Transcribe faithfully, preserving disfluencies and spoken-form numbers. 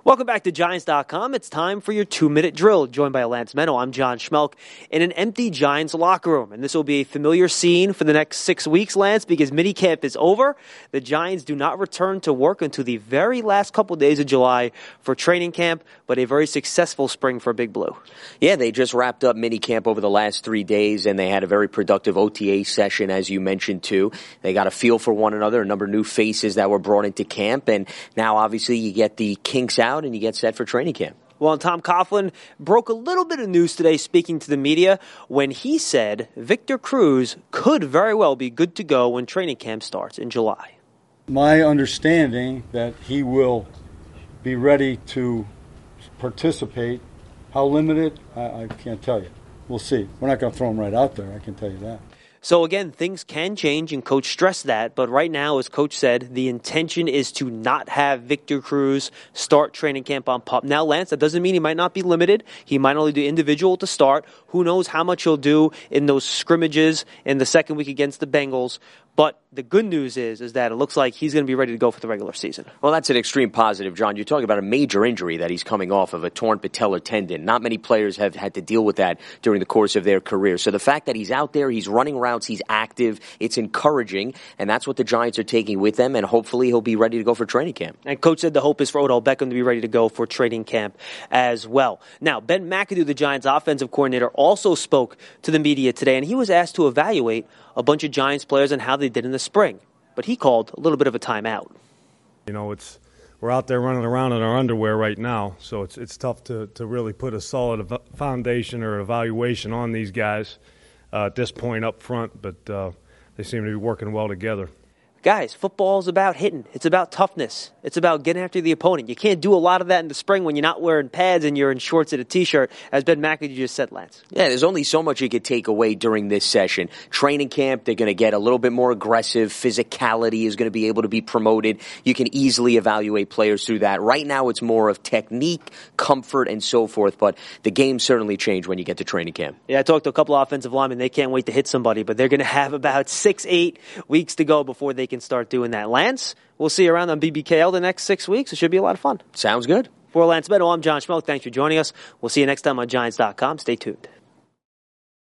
Welcome back to Giants dot com. It's time for your two-minute drill. Joined by Lance Meadow, I'm John Schmelk in an empty Giants locker room. And this will be a familiar scene for the next six weeks, Lance, because minicamp is over. The Giants do not return to work until the very last couple days of July for training camp, but a very successful spring for Big Blue. Yeah, they just wrapped up minicamp over the last three days, and they had a very productive O T A session, as you mentioned, too. They got a feel for one another, a number of new faces that were brought into camp, and now, obviously, you get the kinks out and you get set for training camp. Well, and Tom Coughlin broke a little bit of news today speaking to the media when he said Victor Cruz could very well be good to go when training camp starts in July. My understanding that he will be ready to participate. How limited, I, I can't tell you. We'll see. We're not going to throw him right out there, I can tell you that. So again, things can change, and Coach stressed that. But right now, as Coach said, the intention is to not have Victor Cruz start training camp on PUP. Now, Lance, that doesn't mean he might not be limited. He might only do individual to start. Who knows how much he'll do in those scrimmages in the second week against the Bengals. But the good news is, is that it looks like he's going to be ready to go for the regular season. Well, that's an extreme positive, John. You're talking about a major injury that he's coming off of, a torn patellar tendon. Not many players have had to deal with that during the course of their career. So the fact that he's out there, he's running routes, he's active, it's encouraging, and that's what the Giants are taking with them, and hopefully he'll be ready to go for training camp. And Coach said the hope is for Odell Beckham to be ready to go for training camp as well. Now, Ben McAdoo, the Giants offensive coordinator, also spoke to the media today, and he was asked to evaluate a bunch of Giants players and how they did in the spring. But he called a little bit of a timeout. You know, it's we're out there running around in our underwear right now, so it's it's tough to, to really put a solid foundation or evaluation on these guys uh, at this point up front, but uh, they seem to be working well together. Guys, football is about hitting. It's about toughness. It's about getting after the opponent. You can't do a lot of that in the spring when you're not wearing pads and you're in shorts and a T-shirt, as Ben McAdoo just said, Lance. Yeah, there's only so much you could take away during this session. Training camp, they're going to get a little bit more aggressive. Physicality is going to be able to be promoted. You can easily evaluate players through that. Right now, it's more of technique, comfort, and so forth, but the game certainly changed when you get to training camp. Yeah, I talked to a couple of offensive linemen. They can't wait to hit somebody, but they're going to have about six, eight weeks to go before they can start doing that. Lance, we'll see you around on B B K L the next six weeks. It should be a lot of fun. Sounds good. For Lance Meadow, I'm John Schmelk. Thanks for joining us. We'll see you next time on Giants dot com. Stay tuned.